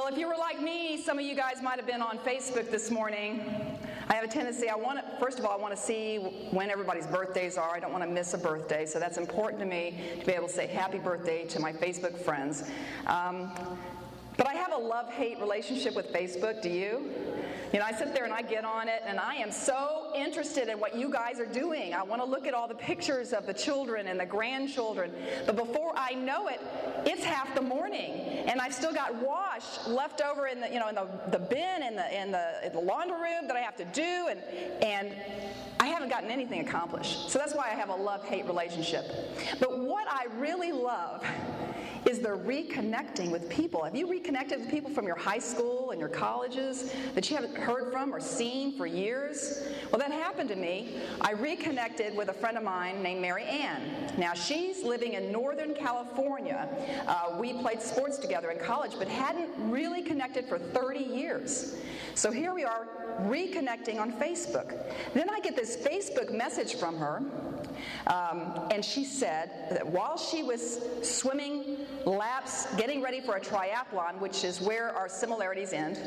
if you were like me, some of you guys might have been on Facebook this morning. I have a tendency, first of all, I want to see when everybody's birthdays are. I don't want to miss a birthday, so that's important to me to be able to say happy birthday to my Facebook friends. But I have a love-hate relationship with Facebook. Do you? I sit there and I get on it, and I am so interested in what you guys are doing. I want to look at all the pictures of the children and the grandchildren. But before I know it, it's half the morning, and I've still got wash left over in the bin in the laundry room that I have to do, and I haven't gotten anything accomplished. So that's why I have a love-hate relationship. But what I really love is the reconnecting with people. Have you reconnected with people from your high school and your colleges that you haven't heard from or seen for years? Well, that happened to me. I reconnected with a friend of mine named Mary Ann. Now, she's living in Northern California. We played sports together in college, but hadn't really connected for 30 years. So here we are reconnecting on Facebook. Then I get this Facebook message from her, and she said that while she was swimming laps, getting ready for a triathlon, which is where our similarities end,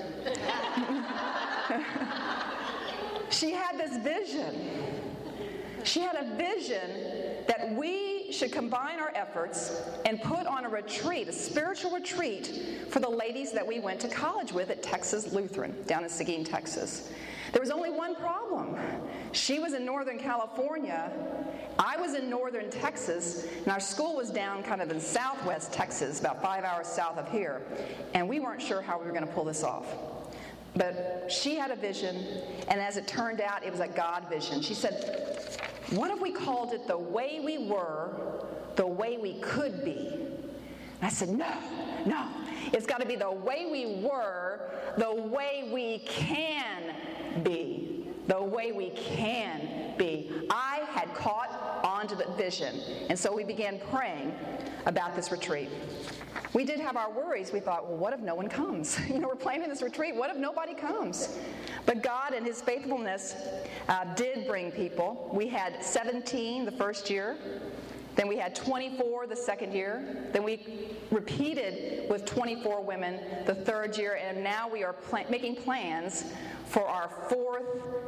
she had this vision. She had a vision that we should combine our efforts and put on a retreat, a spiritual retreat for the ladies that we went to college with at Texas Lutheran, down in Seguin, Texas. There was only one problem. She was in Northern California, I was in Northern Texas, and our school was down kind of in Southwest Texas, about 5 hours south of here, and we weren't sure how we were going to pull this off. But she had a vision, and as it turned out, it was a God vision. She said, what if we called it the way we were, the way we could be? And I said, no, it's got to be the way we were, the way we can be. The way we can be. I had caught on to the vision, and so we began praying about this retreat. We did have our worries. We thought, well, what if no one comes? We're planning this retreat. What if nobody comes? But God, in His faithfulness, did bring people. We had 17 the first year. Then we had 24 the second year. Then we repeated with 24 women the third year. And now we are making plans for our fourth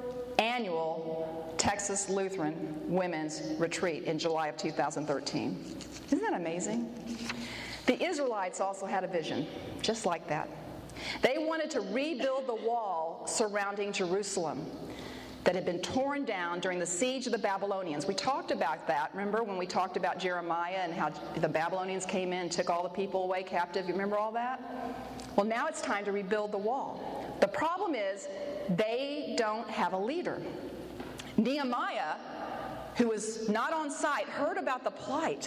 annual Texas Lutheran Women's Retreat in July of 2013. Isn't that amazing? The Israelites also had a vision, just like that. They wanted to rebuild the wall surrounding Jerusalem that had been torn down during the siege of the Babylonians. We talked about that, remember, when we talked about Jeremiah and how the Babylonians came in and took all the people away captive. You remember all that? Well, now it's time to rebuild the wall. The problem is they don't have a leader. Nehemiah, who was not on site, heard about the plight,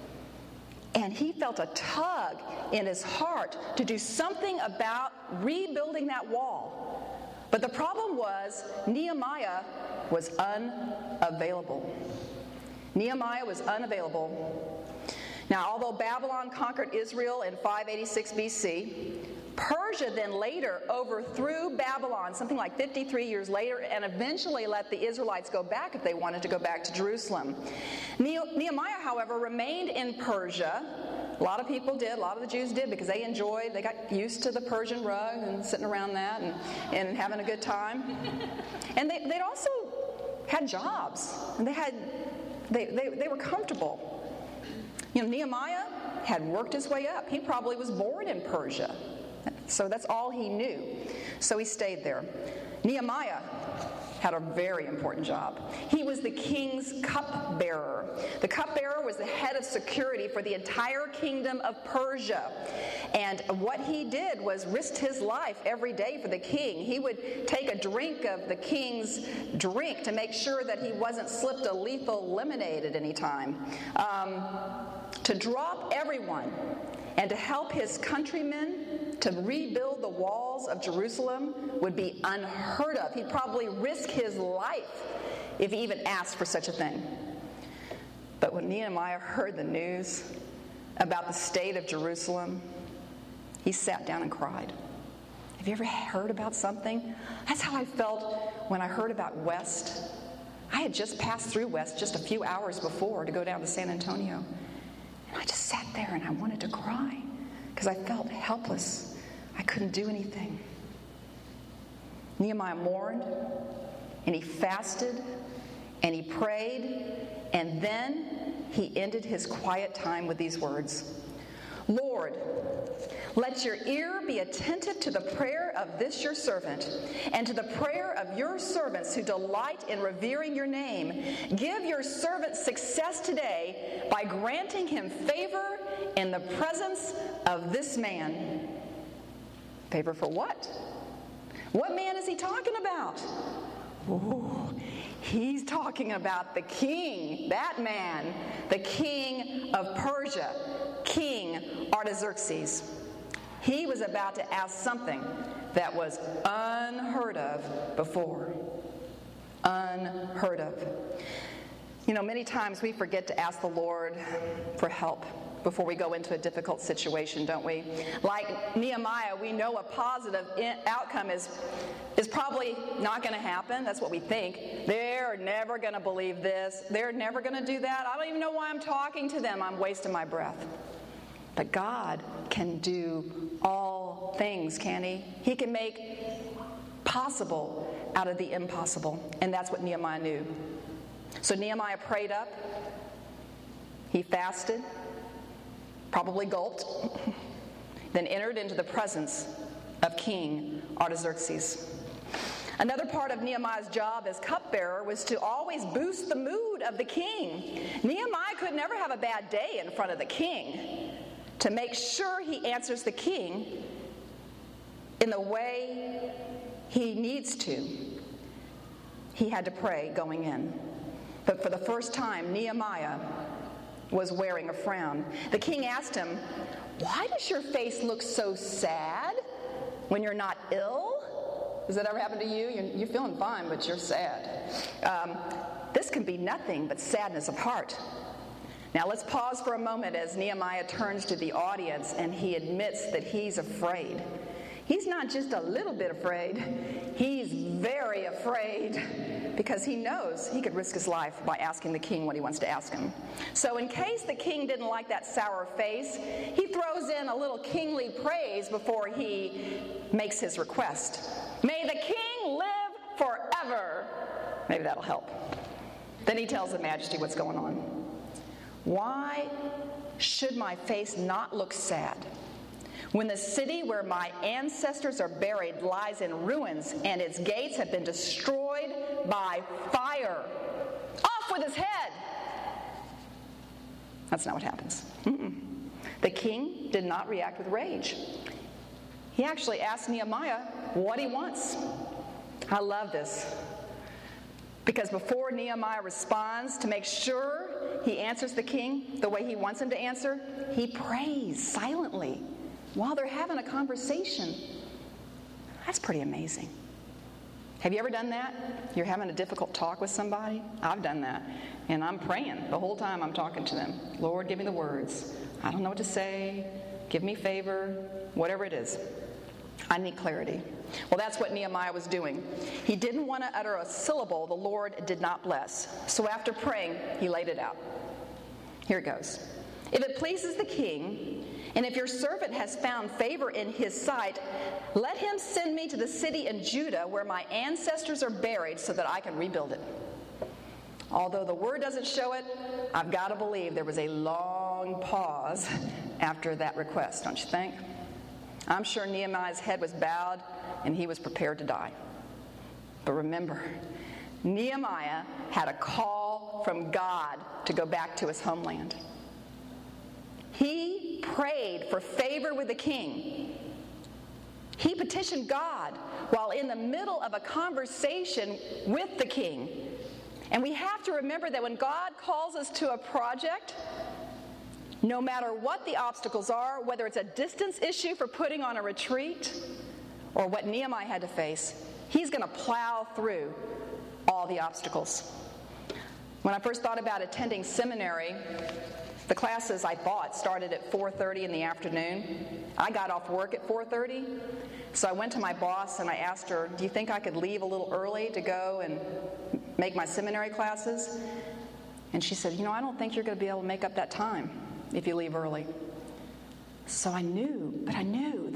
and he felt a tug in his heart to do something about rebuilding that wall. But the problem was Nehemiah was unavailable. Nehemiah was unavailable. Now, although Babylon conquered Israel in 586 BC, Persia then later overthrew Babylon, something like 53 years later, and eventually let the Israelites go back if they wanted to go back to Jerusalem. Nehemiah, however, remained in Persia. A lot of people did, a lot of the Jews did, because they got used to the Persian rug and sitting around that and having a good time. And they'd also had jobs, and they were comfortable. Nehemiah had worked his way up. He probably was born in Persia. So that's all he knew. So he stayed there. Nehemiah had a very important job. He was the king's cupbearer. The cupbearer was the head of security for the entire kingdom of Persia. And what he did was risk his life every day for the king. He would take a drink of the king's drink to make sure that he wasn't slipped a lethal lemonade at any time. To drop everyone and to help his countrymen to rebuild the walls of Jerusalem would be unheard of. He'd probably risk his life if he even asked for such a thing. But when Nehemiah heard the news about the state of Jerusalem, he sat down and cried. Have you ever heard about something? That's how I felt when I heard about West. I had just passed through West just a few hours before to go down to San Antonio. And I just sat there and I wanted to cry because I felt helpless. I couldn't do anything. Nehemiah mourned, and he fasted, and he prayed, and then he ended his quiet time with these words. Lord, let your ear be attentive to the prayer of this your servant, and to the prayer of your servants who delight in revering your name. Give your servant success today by granting him favor in the presence of this man. Favor for what? What man is he talking about? Ooh, he's talking about the king, that man, the king of Persia, King Artaxerxes. He was about to ask something that was unheard of before. Unheard of. You know, many times we forget to ask the Lord for help before we go into a difficult situation, don't we? Like Nehemiah, we know a positive outcome is probably not going to happen. That's what we think. They're never going to believe this. They're never going to do that. I don't even know why I'm talking to them. I'm wasting my breath. But God can do all things, can He? He can make possible out of the impossible. And that's what Nehemiah knew. So Nehemiah prayed up. He fasted. Probably gulped, then entered into the presence of King Artaxerxes. Another part of Nehemiah's job as cupbearer was to always boost the mood of the king. Nehemiah could never have a bad day in front of the king. To make sure he answers the king in the way he needs to, he had to pray going in. But for the first time, Nehemiah was wearing a frown. The king asked him, "Why does your face look so sad when you're not ill?" Does that ever happen to you? You're feeling fine, but you're sad. This can be nothing but sadness of heart. Now let's pause for a moment as Nehemiah turns to the audience and he admits that he's afraid. He's not just a little bit afraid. He's very afraid because he knows he could risk his life by asking the king what he wants to ask him. So in case the king didn't like that sour face, he throws in a little kingly praise before he makes his request. May the king live forever. Maybe that'll help. Then he tells the majesty what's going on. Why should my face not look sad when the city where my ancestors are buried lies in ruins and its gates have been destroyed by fire? Off with his head! That's not what happens. The king did not react with rage. He actually asked Nehemiah what he wants. I love this. Because before Nehemiah responds, to make sure he answers the king the way he wants him to answer, he prays silently while they're having a conversation. That's pretty amazing. Have you ever done that? You're having a difficult talk with somebody? I've done that. And I'm praying the whole time I'm talking to them. Lord, give me the words. I don't know what to say. Give me favor. Whatever it is. I need clarity. Well, that's what Nehemiah was doing. He didn't want to utter a syllable the Lord did not bless. So after praying, he laid it out. Here it goes. If it pleases the king, and if your servant has found favor in his sight, let him send me to the city in Judah where my ancestors are buried so that I can rebuild it. Although the word doesn't show it, I've got to believe there was a long pause after that request, don't you think? I'm sure Nehemiah's head was bowed and he was prepared to die. But remember, Nehemiah had a call from God to go back to his homeland. He prayed for favor with the king. He petitioned God while in the middle of a conversation with the king. And we have to remember that when God calls us to a project, no matter what the obstacles are, whether it's a distance issue for putting on a retreat or what Nehemiah had to face, he's going to plow through all the obstacles. When I first thought about attending seminary, the classes I thought started at 4:30 in the afternoon. I got off work at 4:30, so I went to my boss and I asked her, do you think I could leave a little early to go and make my seminary classes? And she said, I don't think you're going to be able to make up that time if you leave early. So I knew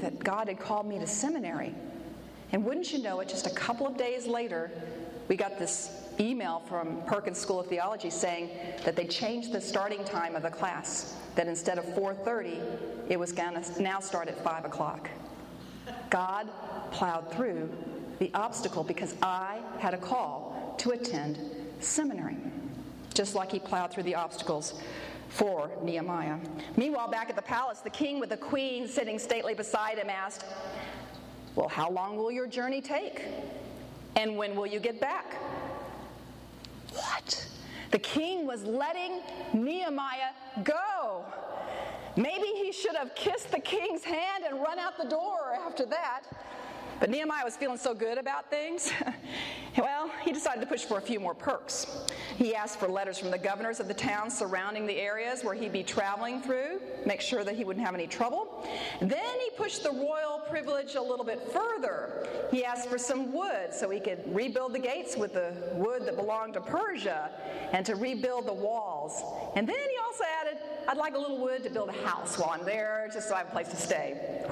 that God had called me to seminary. And wouldn't you know it, just a couple of days later, we got this email from Perkins School of Theology saying that they changed the starting time of the class, that instead of 4:30, it was going to now start at 5 o'clock. God plowed through the obstacle because I had a call to attend seminary, just like he plowed through the obstacles for Nehemiah. Meanwhile, back at the palace, the king with the queen sitting stately beside him asked, "Well, how long will your journey take? And when will you get back?" What? The king was letting Nehemiah go. Maybe he should have kissed the king's hand and run out the door after that. But Nehemiah was feeling so good about things. Well, he decided to push for a few more perks. He asked for letters from the governors of the towns surrounding the areas where he'd be traveling through, make sure that he wouldn't have any trouble. Then he pushed the royal privilege a little bit further. He asked for some wood so he could rebuild the gates with the wood that belonged to Persia and to rebuild the walls. And then he also added, "I'd like a little wood to build a house while I'm there, just so I have a place to stay."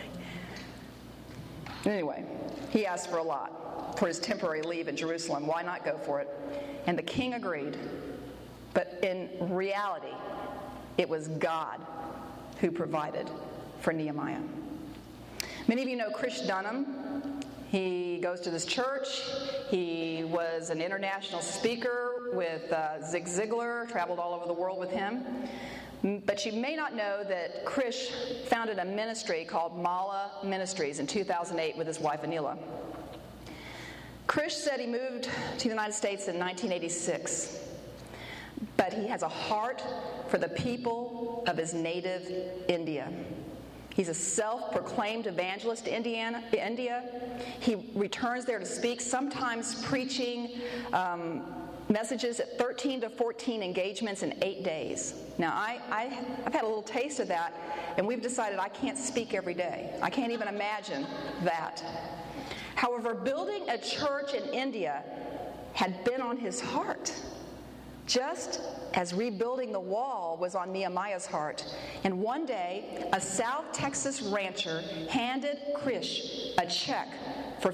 Anyway, he asked for a lot for his temporary leave in Jerusalem. Why not go for it? And the king agreed. But in reality, it was God who provided for Nehemiah. Many of you know Chris Dunham. He goes to this church. He was an international speaker with Zig Ziglar, traveled all over the world with him. But you may not know that Krish founded a ministry called Mala Ministries in 2008 with his wife Anila. Krish said he moved to the United States in 1986, but he has a heart for the people of his native India. He's a self-proclaimed evangelist to India. He returns there to speak, sometimes preaching messages at 13 to 14 engagements in 8 days. Now, I've had a little taste of that, and we've decided I can't speak every day. I can't even imagine that. However, building a church in India had been on his heart, just as rebuilding the wall was on Nehemiah's heart. And one day, a South Texas rancher handed Krish a check for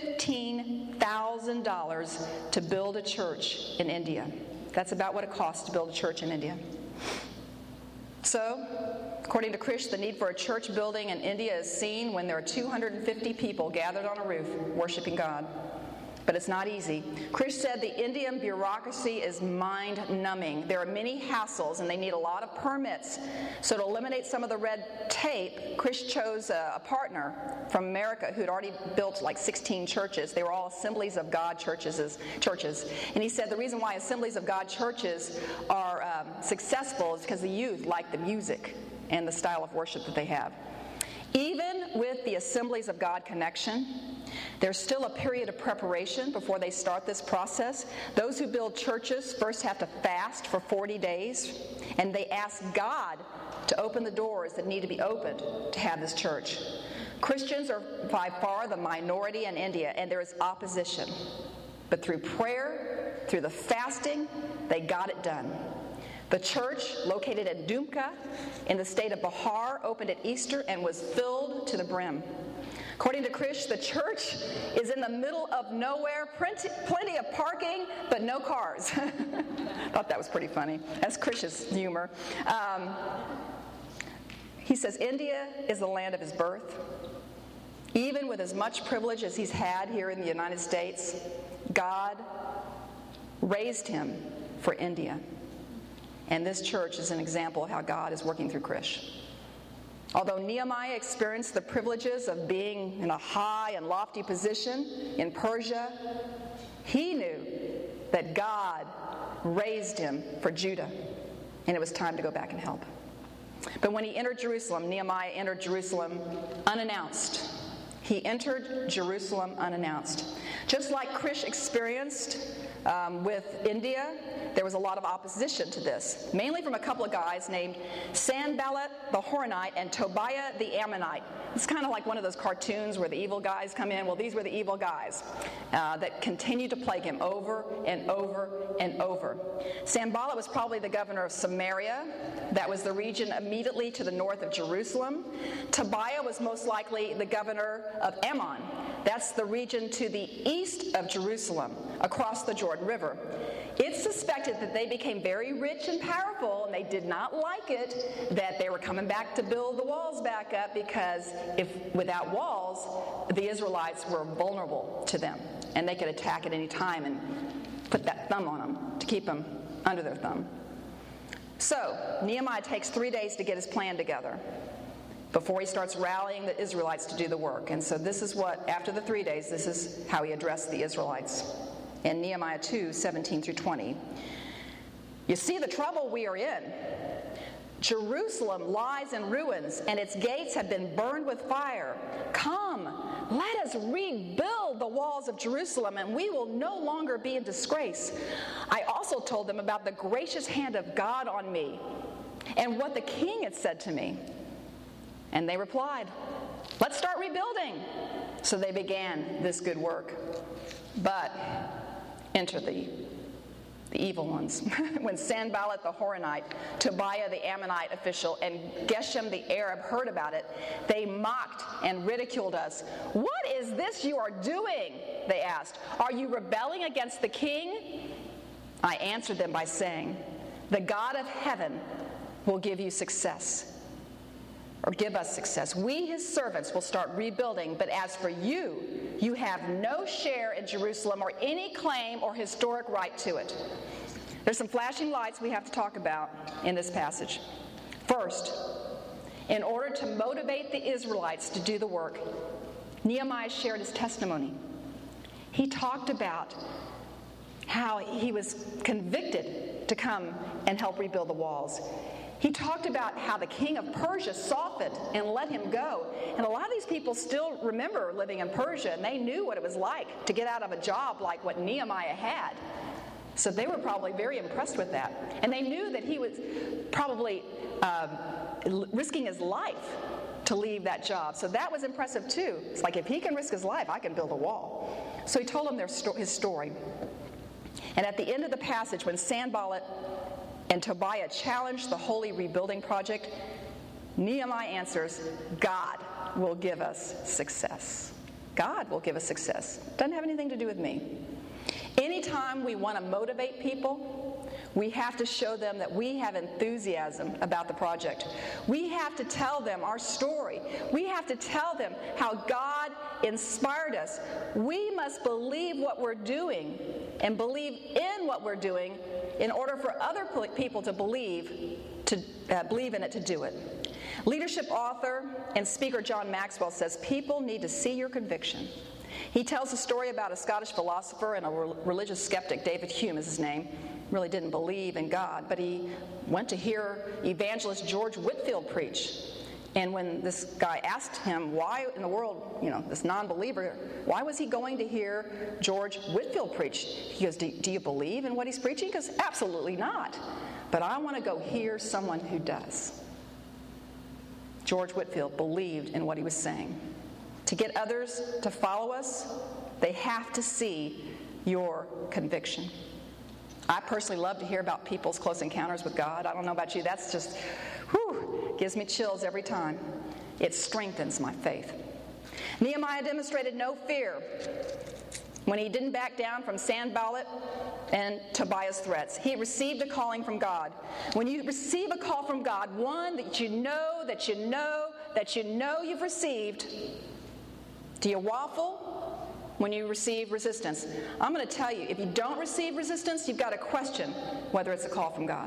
$15,000 to build a church in India. That's about what it costs to build a church in India. So, according to Krish, the need for a church building in India is seen when there are 250 people gathered on a roof worshiping God. But it's not easy. Krish said the Indian bureaucracy is mind-numbing. There are many hassles, and they need a lot of permits. So to eliminate some of the red tape, Krish chose a partner from America who'd already built like 16 churches. They were all Assemblies of God churches. And he said the reason why Assemblies of God churches are successful is because the youth like the music and the style of worship that they have. Even with the Assemblies of God connection, there's still a period of preparation before they start this process. Those who build churches first have to fast for 40 days, and they ask God to open the doors that need to be opened to have this church. Christians are by far the minority in India, and there is opposition. But through prayer, through the fasting, they got it done. The church, located at Dumka in the state of Bihar, opened at Easter and was filled to the brim. According to Krish, the church is in the middle of nowhere, plenty of parking, but no cars. Thought that was pretty funny. That's Krish's humor. He says India is the land of his birth. Even with as much privilege as he's had here in the United States, God raised him for India. And this church is an example of how God is working through Krish. Although Nehemiah experienced the privileges of being in a high and lofty position in Persia, he knew that God raised him for Judah, and it was time to go back and help. But when he entered Jerusalem, Nehemiah entered Jerusalem unannounced. He entered Jerusalem unannounced. Just like Krish experienced with India, there was a lot of opposition to this, mainly from a couple of guys named Sanballat the Horonite and Tobiah the Ammonite. It's kind of like one of those cartoons where the evil guys come in. Well, these were the evil guys that continued to plague him over and over and over. Sanballat was probably the governor of Samaria. That was the region immediately to the north of Jerusalem. Tobiah was most likely the governor of Ammon. That's the region to the east of Jerusalem, across the Jordan River. It's suspected that they became very rich and powerful, and they did not like it that they were coming back to build the walls back up, because without walls, the Israelites were vulnerable to them, and they could attack at any time and put that thumb on them to keep them under their thumb. So Nehemiah takes 3 days to get his plan together before he starts rallying the Israelites to do the work. And so this is what, after the 3 days, this is how he addressed the Israelites. In Nehemiah 2:17-20. You see the trouble we are in. Jerusalem lies in ruins, and its gates have been burned with fire. Come, let us rebuild the walls of Jerusalem, and we will no longer be in disgrace. I also told them about the gracious hand of God on me, and what the king had said to me. And they replied, let's start rebuilding. So they began this good work. But enter the evil ones. When Sanballat the Horonite, Tobiah the Ammonite official, and Geshem the Arab heard about it, they mocked and ridiculed us. What is this you are doing? They asked. Are you rebelling against the king? I answered them by saying, the God of heaven will give you success. Or give us success. We, his servants, will start rebuilding, but as for you, you have no share in Jerusalem or any claim or historic right to it. There's some flashing lights we have to talk about in this passage. First, in order to motivate the Israelites to do the work, Nehemiah shared his testimony. He talked about how he was convicted to come and help rebuild the walls. He talked about how the king of Persia softened and let him go. And a lot of these people still remember living in Persia, and they knew what it was like to get out of a job like what Nehemiah had. So they were probably very impressed with that. And they knew that he was probably risking his life to leave that job. So that was impressive too. It's like, if he can risk his life, I can build a wall. So he told them his story. And at the end of the passage, when Sanballat and Tobiah challenged the holy rebuilding project, Nehemiah answers, God will give us success. God will give us success. Doesn't have anything to do with me. Anytime we want to motivate people, we have to show them that we have enthusiasm about the project. We have to tell them our story. We have to tell them how God inspired us. We must believe what we're doing and believe in what we're doing in order for other people to believe in it, to do it. Leadership author and speaker John Maxwell says, people need to see your conviction. He tells a story about a Scottish philosopher and a religious skeptic, David Hume is his name, really didn't believe in God, but he went to hear evangelist George Whitefield preach. And when this guy asked him why in the world, this non-believer, why was he going to hear George Whitefield preach? He goes, do you believe in what he's preaching? He goes, absolutely not. But I want to go hear someone who does. George Whitefield believed in what he was saying. To get others to follow us, they have to see your conviction. I personally love to hear about people's close encounters with God. I don't know about you, that's just, gives me chills every time. It strengthens my faith. Nehemiah demonstrated no fear when he didn't back down from Sanballat and Tobiah's threats. He received a calling from God. When you receive a call from God, one that you know you've received, do you waffle when you receive resistance? I'm going to tell you, if you don't receive resistance, you've got to question whether it's a call from God.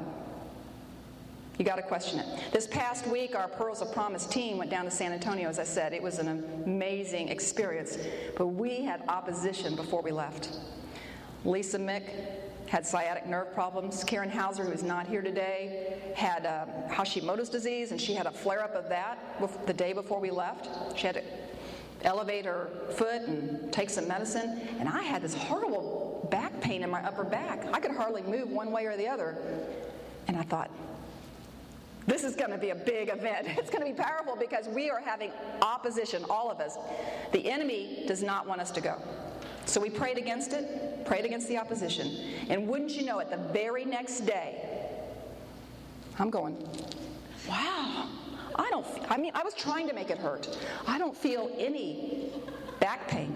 You got to question it. This past week, our Pearls of Promise team went down to San Antonio, as I said. It was an amazing experience, but we had opposition before we left. Lisa Mick had sciatic nerve problems. Karen Hauser, who is not here today, had Hashimoto's disease, and she had a flare-up of that the day before we left. She had to elevate her foot and take some medicine, and I had this horrible back pain in my upper back. I could hardly move one way or the other. And I thought, this is going to be a big event. It's going to be powerful because we are having opposition, all of us. The enemy does not want us to go. So we prayed against it, prayed against the opposition. And wouldn't you know it, the very next day, I'm going, wow. I was trying to make it hurt. I don't feel any back pain.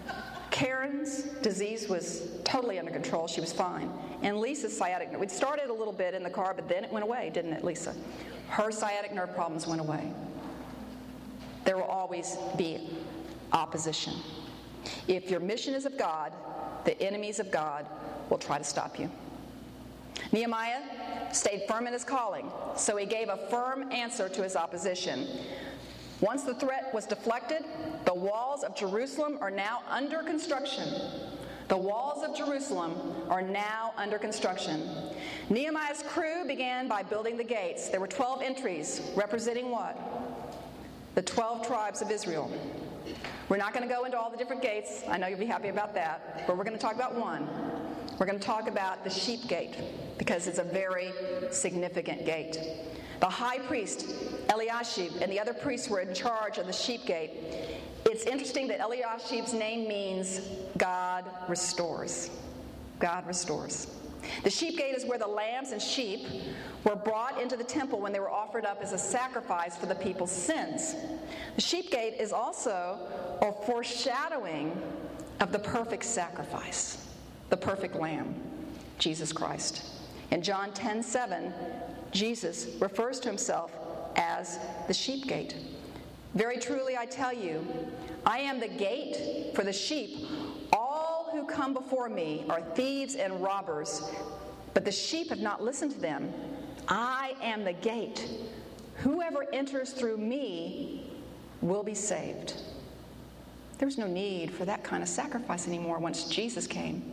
Karen's disease was totally under control. She was fine. And Lisa's sciatic nerve, we'd started a little bit in the car, but then it went away, didn't it, Lisa? Her sciatic nerve problems went away. There will always be opposition. If your mission is of God, the enemies of God will try to stop you. Nehemiah stayed firm in his calling, so he gave a firm answer to his opposition. Once the threat was deflected, the walls of Jerusalem are now under construction. The walls of Jerusalem are now under construction. Nehemiah's crew began by building the gates. There were 12 entries representing what? The 12 tribes of Israel. We're not going to go into all the different gates. I know you'll be happy about that. But we're going to talk about one. We're going to talk about the sheep gate because it's a very significant gate. The high priest, Eliashib, and the other priests were in charge of the sheep gate. It's interesting that Eliashib's name means God restores. God restores. The sheep gate is where the lambs and sheep were brought into the temple when they were offered up as a sacrifice for the people's sins. The sheep gate is also a foreshadowing of the perfect sacrifice, the perfect lamb, Jesus Christ. In John 10:7, Jesus refers to himself as the sheep gate. Very truly I tell you, I am the gate for the sheep. All who come before me are thieves and robbers, but the sheep have not listened to them. I am the gate. Whoever enters through me will be saved. There's no need for that kind of sacrifice anymore once Jesus came.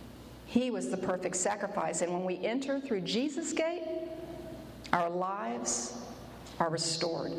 He was the perfect sacrifice, and when we enter through Jesus' gate, our lives are restored.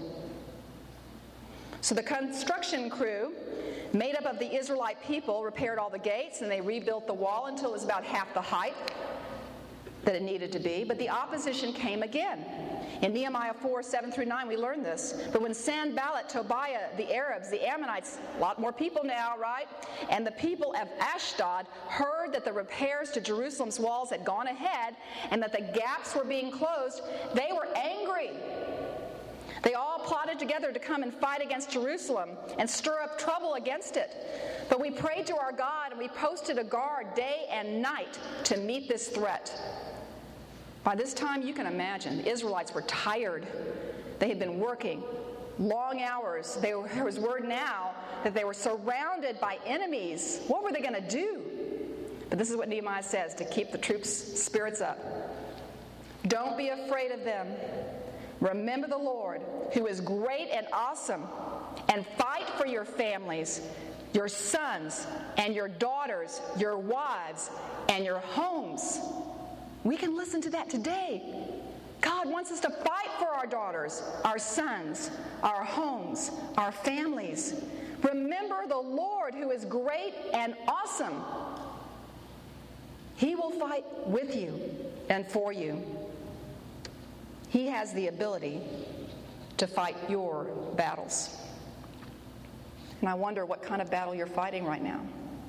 So the construction crew, made up of the Israelite people, repaired all the gates, and they rebuilt the wall until it was about half the height that it needed to be. But the opposition came again. In Nehemiah 4:7-9, we learn this. But when Sanballat, Tobiah, the Arabs, the Ammonites, a lot more people now, right? And the people of Ashdod heard that the repairs to Jerusalem's walls had gone ahead and that the gaps were being closed, they were angry. They all plotted together to come and fight against Jerusalem and stir up trouble against it. But we prayed to our God and we posted a guard day and night to meet this threat. By this time, you can imagine, the Israelites were tired. They had been working long hours. There was word now that they were surrounded by enemies. What were they going to do? But this is what Nehemiah says to keep the troops' spirits up. Don't be afraid of them. Remember the Lord, who is great and awesome, and fight for your families, your sons and your daughters, your wives, and your homes. We can listen to that today. God wants us to fight for our daughters, our sons, our homes, our families. Remember the Lord, who is great and awesome. He will fight with you and for you. He has the ability to fight your battles. And I wonder what kind of battle you're fighting right now.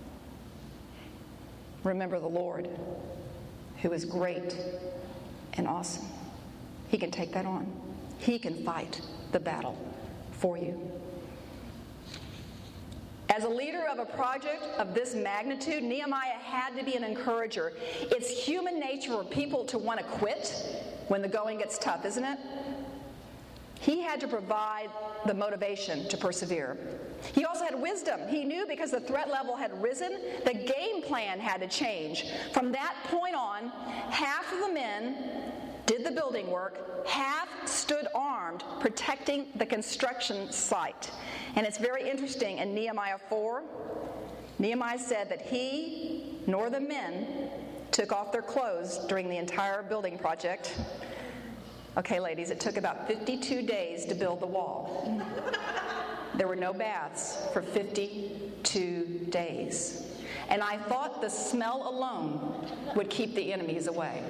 Remember the Lord, who is great and awesome. He can take that on. He can fight the battle for you. As a leader of a project of this magnitude, Nehemiah had to be an encourager. It's human nature for people to want to quit when the going gets tough, isn't it? He had to provide the motivation to persevere. He also had wisdom. He knew because the threat level had risen, the game plan had to change. From that point on, half of the men did the building work, half stood armed, protecting the construction site. And it's very interesting in Nehemiah 4, Nehemiah said that he nor the men took off their clothes during the entire building project. Okay, ladies, it took about 52 days to build the wall. there were no baths for 52 days. And I thought the smell alone would keep the enemies away.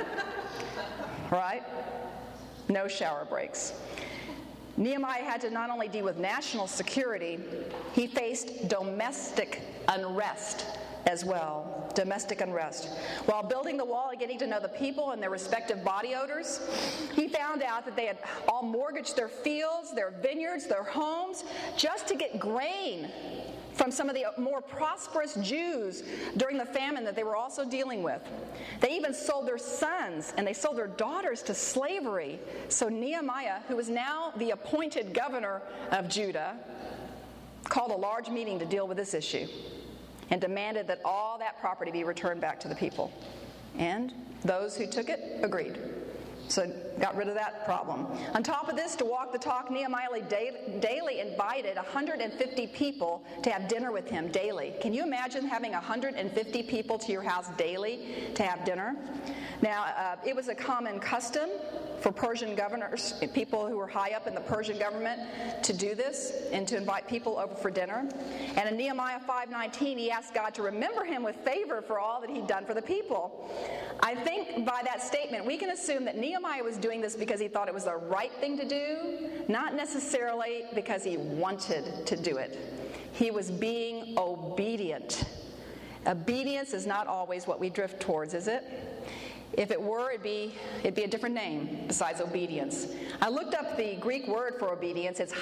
Right? No shower breaks. Nehemiah had to not only deal with national security, he faced domestic unrest as well. Domestic unrest. While building the wall and getting to know the people and their respective body odors, he found out that they had all mortgaged their fields, their vineyards, their homes, just to get grain from some of the more prosperous Jews during the famine that they were also dealing with. They even sold their sons and they sold their daughters to slavery. So Nehemiah, who was now the appointed governor of Judah, called a large meeting to deal with this issue and demanded that all that property be returned back to the people. And those who took it agreed. So got rid of that problem. On top of this, to walk the talk, Nehemiah daily invited 150 people to have dinner with him daily. Can you imagine having 150 people to your house daily to have dinner? Now, it was a common custom for Persian governors, people who were high up in the Persian government, to do this and to invite people over for dinner. And in Nehemiah 5:19, he asked God to remember him with favor for all that he'd done for the people. I think by that statement, we can assume that Nehemiah was doing this because he thought it was the right thing to do, not necessarily because he wanted to do it. He was being obedient. Obedience is not always what we drift towards, is it? If it were, it'd be a different name besides obedience. I looked up the Greek word for obedience. It's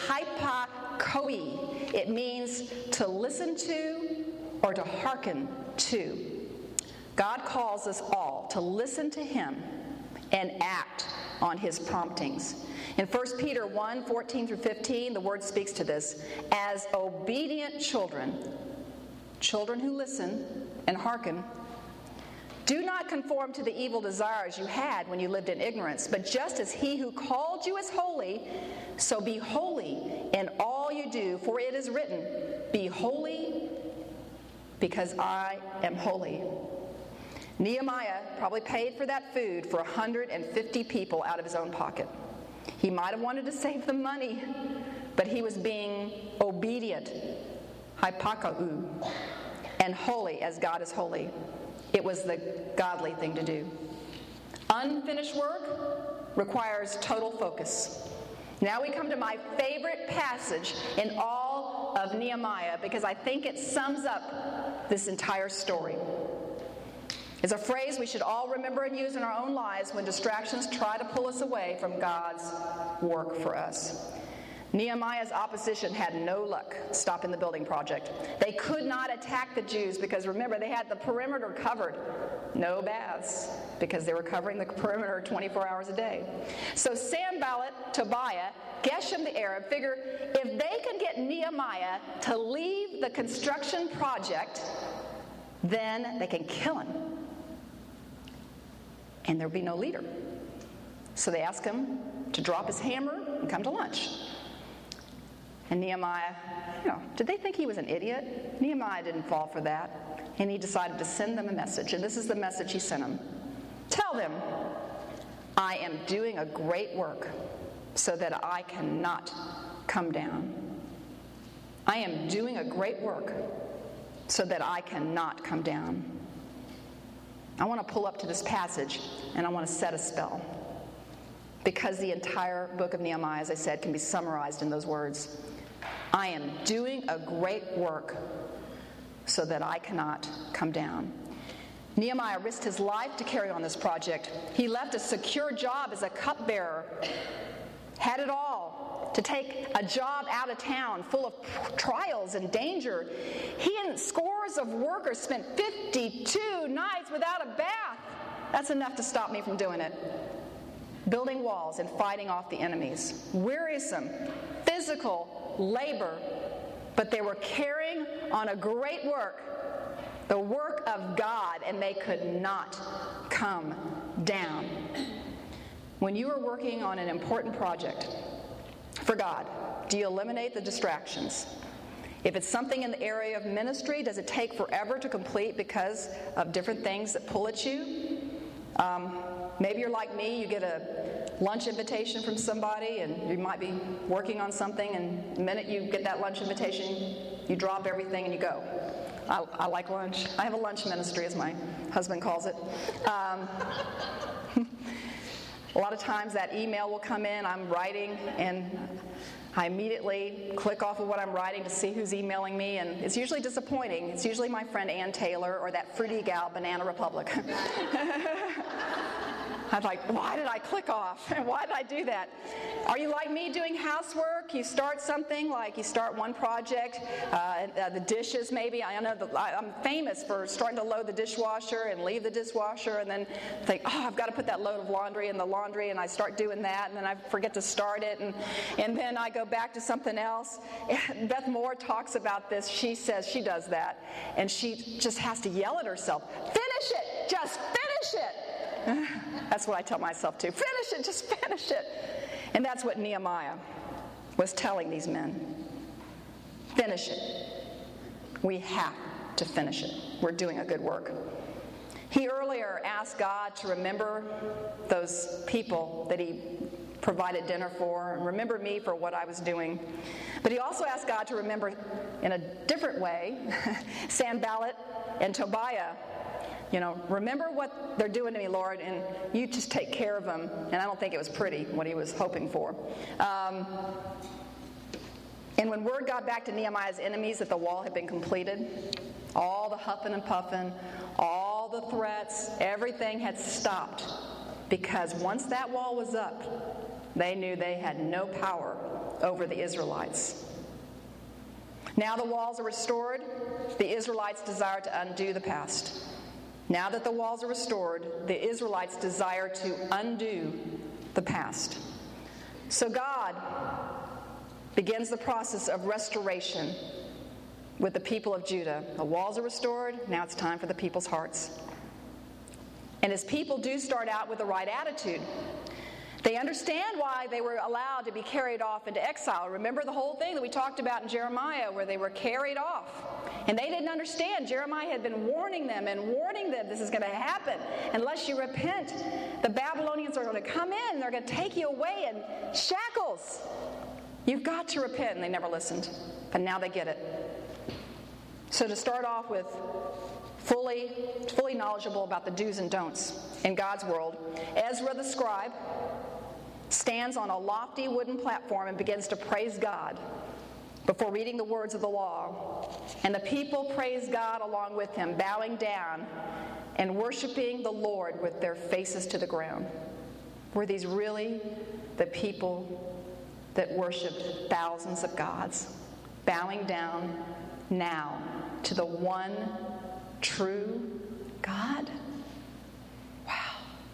hypakoi. It means to listen to or to hearken to. God calls us all to listen to him and act on his promptings. In 1 Peter 1:14-15, the word speaks to this. As obedient children who listen and hearken, do not conform to the evil desires you had when you lived in ignorance, but just as he who called you is holy, so be holy in all you do, for it is written, be holy because I am holy. Nehemiah probably paid for that food for 150 people out of his own pocket. He might have wanted to save them money, but he was being obedient, hypakou, and holy as God is holy. It was the godly thing to do. Unfinished work requires total focus. Now we come to my favorite passage in all of Nehemiah because I think it sums up this entire story. It's a phrase we should all remember and use in our own lives when distractions try to pull us away from God's work for us. Nehemiah's opposition had no luck stopping the building project. They could not attack the Jews because, remember, they had the perimeter covered. No baths because they were covering the perimeter 24 hours a day. So Sanballat, Tobiah, Geshem the Arab figure if they could get Nehemiah to leave the construction project, then they can kill him. And there'll be no leader. So they ask him to drop his hammer and come to lunch. And Nehemiah, did they think he was an idiot? Nehemiah didn't fall for that. And he decided to send them a message. And this is the message he sent them. Tell them, I am doing a great work so that I cannot come down. I am doing a great work so that I cannot come down. I want to pull up to this passage and I want to set a spell. Because the entire book of Nehemiah, as I said, can be summarized in those words. I am doing a great work so that I cannot come down. Nehemiah risked his life to carry on this project. He left a secure job as a cupbearer, had it all, to take a job out of town full of trials and danger. He and scores of workers spent 52 nights without a bath. That's enough to stop me from doing it. Building walls and fighting off the enemies. Wearisome, physical labor, but they were carrying on a great work, the work of God, and they could not come down. When you are working on an important project for God, do you eliminate the distractions? If it's something in the area of ministry, does it take forever to complete because of different things that pull at you? Maybe you're like me, you get a lunch invitation from somebody and you might be working on something, and the minute you get that lunch invitation, you drop everything and you go. I like lunch. I have a lunch ministry, as my husband calls it. A lot of times that email will come in, I'm writing, and I immediately click off of what I'm writing to see who's emailing me, and it's usually disappointing. It's usually my friend Ann Taylor or that fruity gal, Banana Republic. I'm like, why did I click off? Why did I do that? Are you like me doing housework? You start something, like you start one project, the dishes maybe. I know I'm famous for starting to load the dishwasher and leave the dishwasher and then think, I've got to put that load of laundry in the laundry, and I start doing that, and then I forget to start it, and then I go back to something else. Beth Moore talks about this. She says she does that, and she just has to yell at herself, finish it, just finish it. That's what I tell myself too. Finish it, just finish it. And that's what Nehemiah was telling these men. Finish it. We have to finish it. We're doing a good work. He earlier asked God to remember those people that he provided dinner for, and remember me for what I was doing. But he also asked God to remember in a different way Sanballat and Tobiah. Remember what they're doing to me, Lord, and you just take care of them. And I don't think it was pretty, what he was hoping for. And when word got back to Nehemiah's enemies that the wall had been completed, all the huffing and puffing, all the threats, everything had stopped. Because once that wall was up, they knew they had no power over the Israelites. Now the walls are restored. The Israelites desire to undo the past. Now that the walls are restored, the Israelites desire to undo the past. So God begins the process of restoration with the people of Judah. The walls are restored. Now it's time for the people's hearts. And his people do start out with the right attitude. They understand why they were allowed to be carried off into exile. Remember the whole thing that we talked about in Jeremiah, where they were carried off. And they didn't understand. Jeremiah had been warning them this is going to happen. Unless you repent, the Babylonians are going to come in and they're going to take you away in shackles. You've got to repent. And they never listened. But now they get it. So to start off with, fully knowledgeable about the do's and don'ts in God's world, Ezra the scribe stands on a lofty wooden platform and begins to praise God before reading the words of the law. And the people praise God along with him, bowing down and worshiping the Lord with their faces to the ground. Were these really the people that worshiped thousands of gods, bowing down now to the one true God? Wow.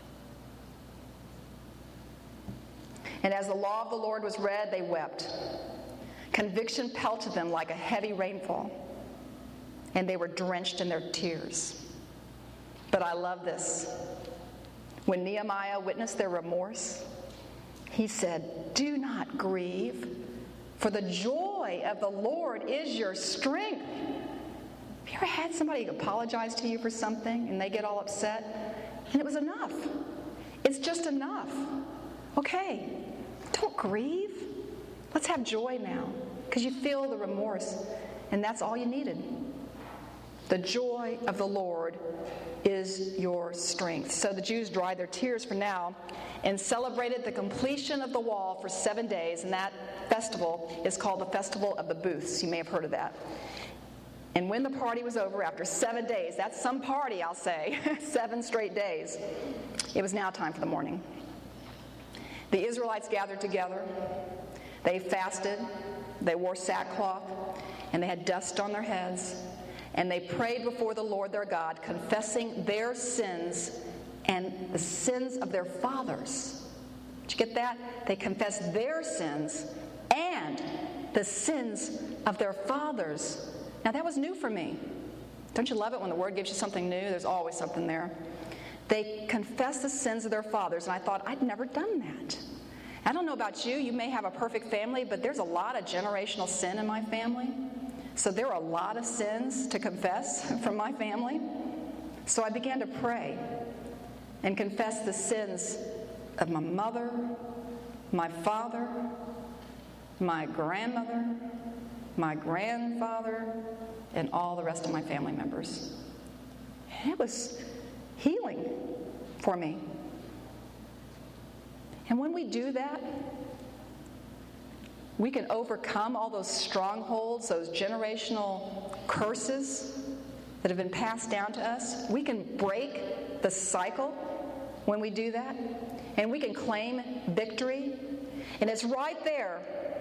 And as the law of the Lord was read, they wept. Conviction pelted them like a heavy rainfall, and they were drenched in their tears. But I love this. When Nehemiah witnessed their remorse, he said, "Do not grieve, for the joy of the Lord is your strength." Have you ever had somebody apologize to you for something and they get all upset? And it was enough. It's just enough. Okay, don't grieve. Let's have joy now, because you feel the remorse, and that's all you needed. The joy of the Lord is your strength. So the Jews dried their tears for now and celebrated the completion of the wall for 7 days, and that festival is called the Festival of the Booths. You may have heard of that. And when the party was over, after 7 days, that's some party, I'll say, 7 straight days, it was now time for the mourning. The Israelites gathered together. They fasted, they wore sackcloth, and they had dust on their heads. And they prayed before the Lord their God, confessing their sins and the sins of their fathers. Did you get that? They confessed their sins and the sins of their fathers. Now that was new for me. Don't you love it when the Word gives you something new? There's always something there. They confessed the sins of their fathers, and I thought, I'd never done that. I don't know about you. You may have a perfect family, but there's a lot of generational sin in my family. So there are a lot of sins to confess from my family. So I began to pray. and confess the sins of my mother, my father, my grandmother, my grandfather, and all the rest of my family members. And it was healing for me. And when we do that, we can overcome all those strongholds, those generational curses that have been passed down to us. We can break the cycle when we do that, and we can claim victory. And it's right there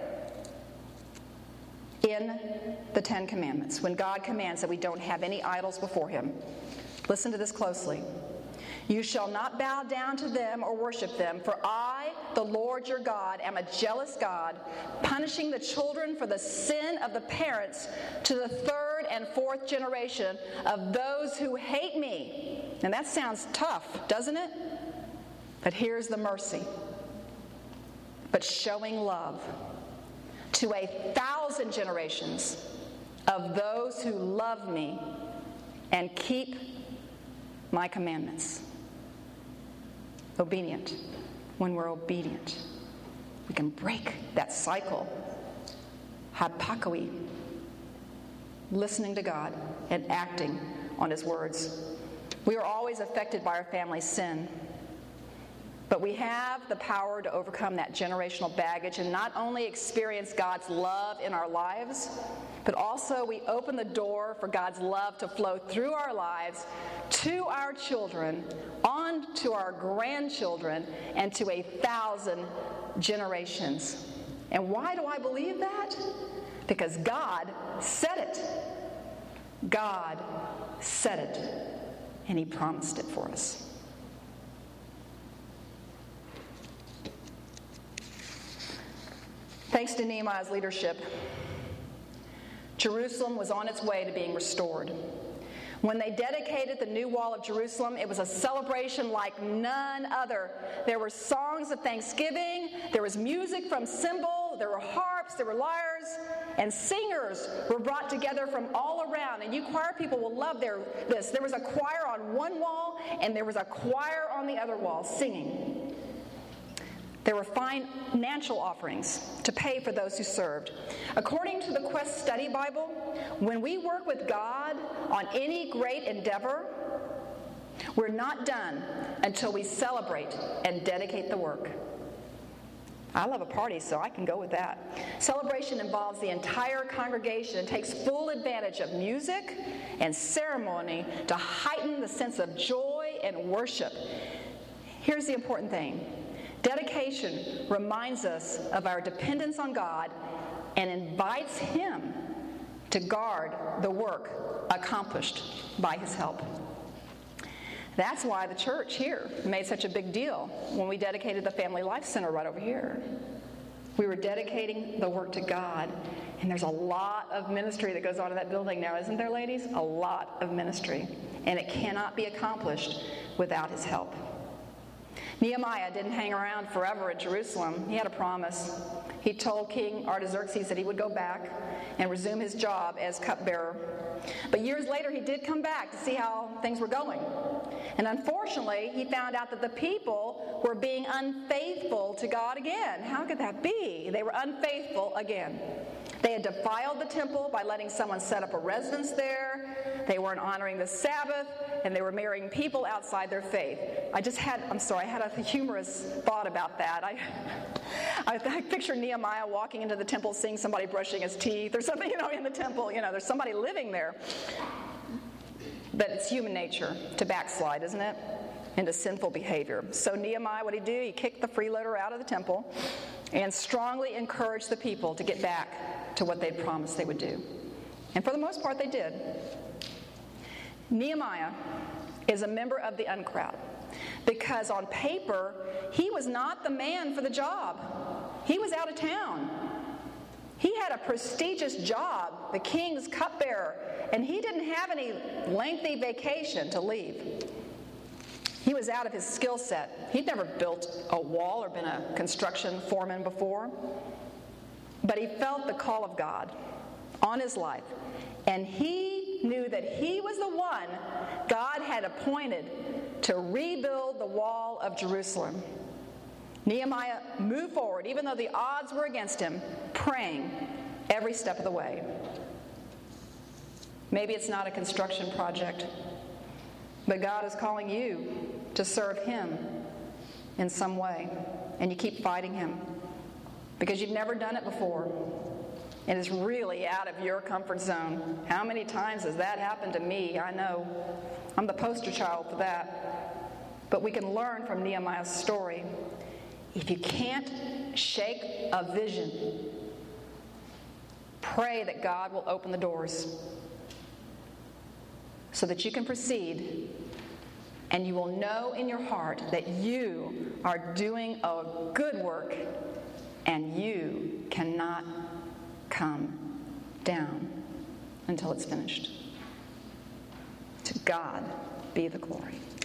in the Ten Commandments, when God commands that we don't have any idols before Him. Listen to this closely. You shall not bow down to them or worship them, for I, the Lord your God, am a jealous God, punishing the children for the sin of the parents to the third and fourth generation of those who hate me. And that sounds tough, doesn't it? But here's the mercy. But showing love to 1,000 generations of those who love me and keep my commandments. Obedient. When we're obedient, we can break that cycle. Hypocrisy. Listening to God and acting on His words. We are always affected by our family's sin. But we have the power to overcome that generational baggage and not only experience God's love in our lives, but also we open the door for God's love to flow through our lives to our children, on to our grandchildren, and to 1,000 generations. And why do I believe that? Because God said it. God said it. And He promised it for us. Thanks to Nehemiah's leadership, Jerusalem was on its way to being restored. When they dedicated the new wall of Jerusalem, it was a celebration like none other. There were songs of thanksgiving, there was music from cymbal, there were harps, there were lyres, and singers were brought together from all around. And you choir people will love this. There was a choir on one wall, and there was a choir on the other wall singing. There were financial offerings to pay for those who served. According to the Quest Study Bible, when we work with God on any great endeavor, we're not done until we celebrate and dedicate the work. I love a party, so I can go with that. Celebration involves the entire congregation and takes full advantage of music and ceremony to heighten the sense of joy and worship. Here's the important thing. Dedication reminds us of our dependence on God and invites Him to guard the work accomplished by His help. That's why the church here made such a big deal when we dedicated the Family Life Center right over here. We were dedicating the work to God, and there's a lot of ministry that goes on in that building now, isn't there, ladies? A lot of ministry, and it cannot be accomplished without His help. Nehemiah didn't hang around forever in Jerusalem. He had a promise. He told King Artaxerxes that he would go back and resume his job as cupbearer. But years later, he did come back to see how things were going. And unfortunately, he found out that the people were being unfaithful to God again. How could that be? They were unfaithful again. They had defiled the temple by letting someone set up a residence there. They weren't honoring the Sabbath, and they were marrying people outside their faith. I had a humorous thought about that. I picture Nehemiah walking into the temple, seeing somebody brushing his teeth or something, in the temple. There's somebody living there. But it's human nature to backslide, isn't it? Into sinful behavior. So Nehemiah, what did he do? He kicked the freeloader out of the temple and strongly encouraged the people to get back to what they'd promised they would do. And for the most part, they did. Nehemiah is a member of the uncrowd because on paper, he was not the man for the job. He was out of town. He had a prestigious job, the king's cupbearer, and he didn't have any lengthy vacation to leave. He was out of his skill set. He'd never built a wall or been a construction foreman before. But he felt the call of God on his life. And he knew that he was the one God had appointed to rebuild the wall of Jerusalem. Nehemiah moved forward, even though the odds were against him, praying every step of the way. Maybe it's not a construction project, but God is calling you to serve Him in some way, and you keep fighting Him because you've never done it before. It is really out of your comfort zone. How many times has that happened to me? I know. I'm the poster child for that. But we can learn from Nehemiah's story. If you can't shake a vision, pray that God will open the doors so that you can proceed, and you will know in your heart that you are doing a good work and you cannot come down until it's finished. To God be the glory.